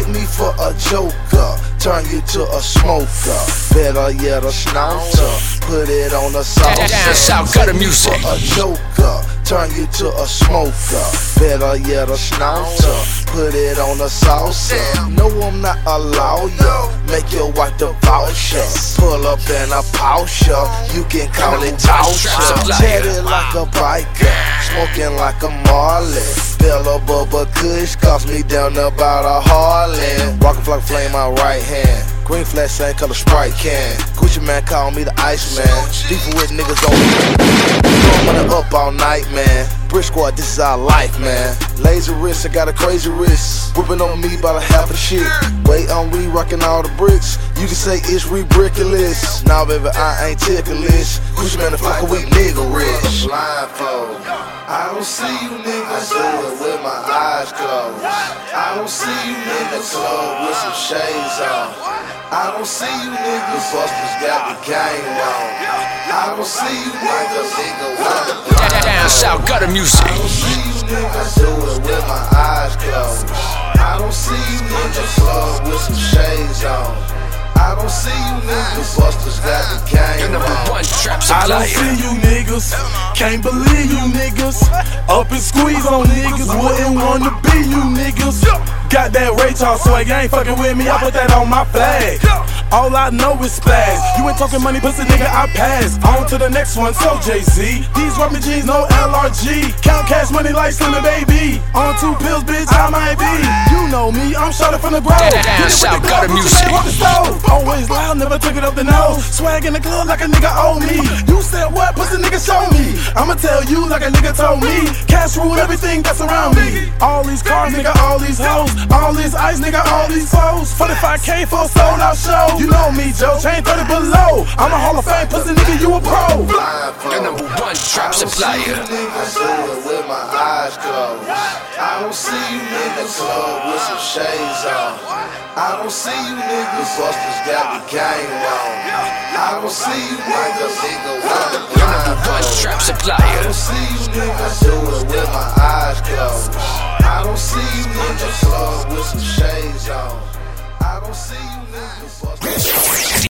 take me for a joker, turn you to a smoker. Better yet, a schnauzer, put it on a salsa. Down south, got a music. For a joker, turn you to a smoker. Better yet, a schnauzer, put it on a salsa. No, I'm not a lawyer, make your wife the voucher. Pull up in a Porsche, you can call it Tosha. Tatted like a biker, smoking like a Marley. Bella Bubba Kush cost me down about a Harley. Walking like a flame, my right hand. Green flash, same color Sprite can. Gucci man call me the Iceman. Beefing with niggas on me. Money up all night, man. Brick squad, this is our life, man. Laser wrist, I got a crazy wrist. Whipping on me about a half a shit. Wait on me, rocking all the bricks. You can say it's ridiculous. Nah, baby, I ain't ticklish. Gucci man, the fucker, we nigga rich. Blindfold. I don't see you niggas do it with my eyes closed. I don't see you niggas club with some shades on. I don't see you niggas busters got the game wrong. I don't see you niggas Down south, got a music. I don't see you niggas do it with my eyes closed. I don't see you niggas club with some shades on. I don't see you niggas busters got the game Your #1 trap supplier. I don't see you niggas, can't believe you niggas. Up and squeeze on niggas, wouldn't wanna be you niggas. Got that Ray Charles swag, you ain't fucking with me, I put that on my flag. All I know is splash. You ain't talking money, pussy nigga, I pass. On to the next one, so Jay-Z. These rubber jeans, no LRG. Count cash money like Slimmy Baby. On 2 pills, bitch, I might be. You know me, I'm shorty from the bro. Down south, got a music. Always loud, never took it up the nose. Swag in the club like a nigga owe me. You said what, pussy nigga, show me. I'ma tell you like a nigga told me. Cash rule everything that's around me. All these cars, nigga, all these hoes. All this ice, nigga, all these foes. 45K for a sold out show. You know me, Joe, chain 30 below. I'm a Hall of Fame pussy nigga, you a pro. Your #1 trap supplier. Niggas do it with my eyes closed. I don't see you niggas club with some shades on. I don't see you niggas busters got the game wrong. I don't see you niggas Your #1 trap supplier. I don't see you niggas do it with my eyes closed. I don't see you niggas club with some shades on. I don't see you niggas busters.